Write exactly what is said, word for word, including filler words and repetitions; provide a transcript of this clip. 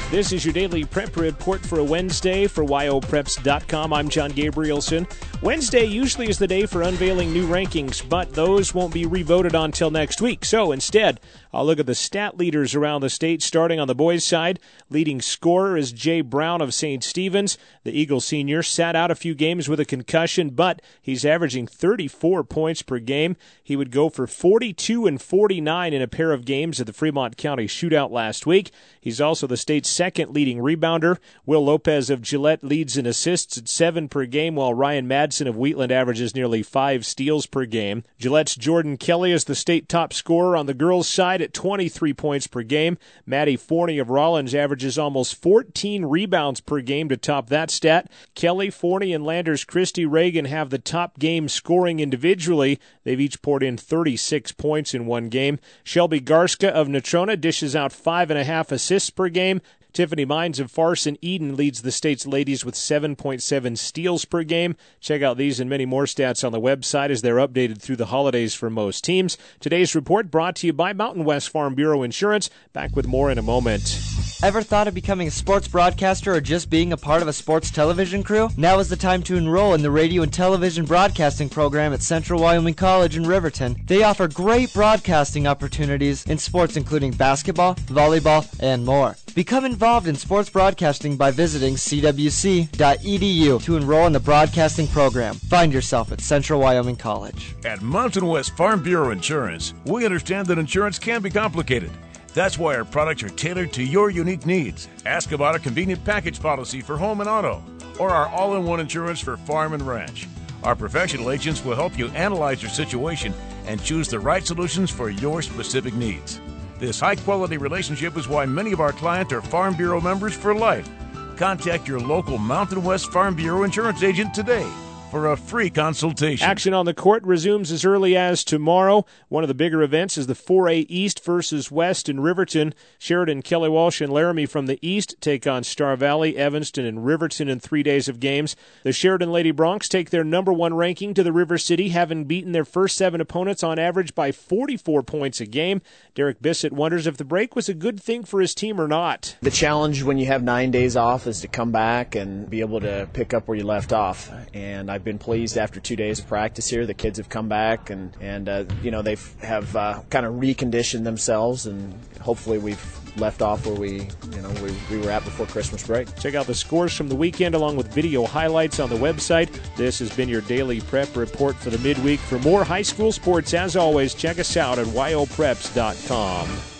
This is your daily prep report for a Wednesday for Y O Preps dot com. I'm John Gabrielson. Wednesday usually is the day for unveiling new rankings, but those won't be revoted on until next week. So instead, I'll look at the stat leaders around the state, starting on the boys' side. Leading scorer is Jay Brown of Saint Stephen's. The Eagle senior sat out a few games with a concussion, but he's averaging thirty-four points per game. He would go for forty-two and forty-nine in a pair of games at the Fremont County Shootout last week. He's also the state's second leading rebounder. Will Lopez of Gillette leads in assists at seven per game, while Ryan Madsen of Wheatland averages nearly five steals per game. Gillette's Jordan Kelly is the state top scorer on the girls' side at twenty-three points per game. Maddie Forney of Rollins averages almost fourteen rebounds per game to top that stat. Kelly, Forney, and Landers Christie Reagan have the top game scoring individually. They've each poured in thirty-six points in one game. Shelby Garska of Natrona dishes out five and a half assists per game. Tiffany Mines of Farson Eden leads the state's ladies with seven point seven steals per game. Check out these and many more stats on the website as they're updated through the holidays for most teams. Today's report brought to you by Mountain West Farm Bureau Insurance. Back with more in a moment. Ever thought of becoming a sports broadcaster or just being a part of a sports television crew? Now is the time to enroll in the radio and television broadcasting program at Central Wyoming College in Riverton. They offer great broadcasting opportunities in sports including basketball, volleyball, and more. Become involved in sports broadcasting by visiting c w c dot e d u to enroll in the broadcasting program. Find yourself at Central Wyoming College. At Mountain West Farm Bureau Insurance, we understand that insurance can be complicated. That's why our products are tailored to your unique needs. Ask about a convenient package policy for home and auto, or our all-in-one insurance for farm and ranch. Our professional agents will help you analyze your situation and choose the right solutions for your specific needs. This high-quality relationship is why many of our clients are Farm Bureau members for life. Contact your local Mountain West Farm Bureau insurance agent today for a free consultation. Action on the court resumes as early as tomorrow. One of the bigger events is the four A East versus West in Riverton. Sheridan, Kelly Walsh, and Laramie from the East take on Star Valley, Evanston, and Riverton in three days of games. The Sheridan Lady Broncs take their number one ranking to the River City, having beaten their first seven opponents on average by forty-four points a game. Derek Bissett wonders if the break was a good thing for his team or not. The challenge when you have nine days off is to come back and be able to pick up where you left off. And I've been pleased after two days of practice here. The kids have come back and, and uh, you know, they have uh, kind of reconditioned themselves, and hopefully we've left off where we, you know, we, we were at before Christmas break. Check out the scores from the weekend along with video highlights on the website. This has been your daily prep report for the midweek. For more high school sports, as always, check us out at Y O Preps dot com.